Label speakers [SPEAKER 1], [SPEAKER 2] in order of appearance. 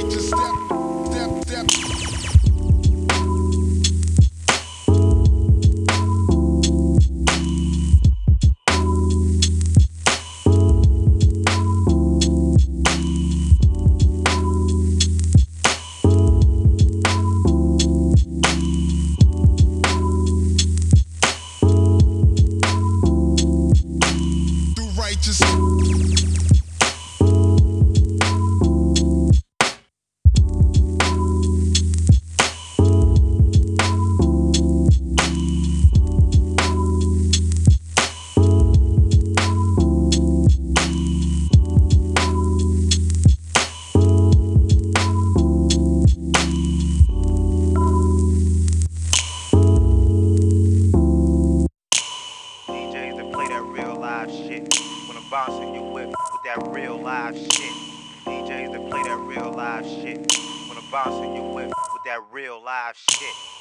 [SPEAKER 1] righteous step. Do righteous.
[SPEAKER 2] DJs that play that real live shit. When I'm bouncing your whip with that real live shit. DJs that play that real live shit. When I'm bouncing your whip with that real live shit.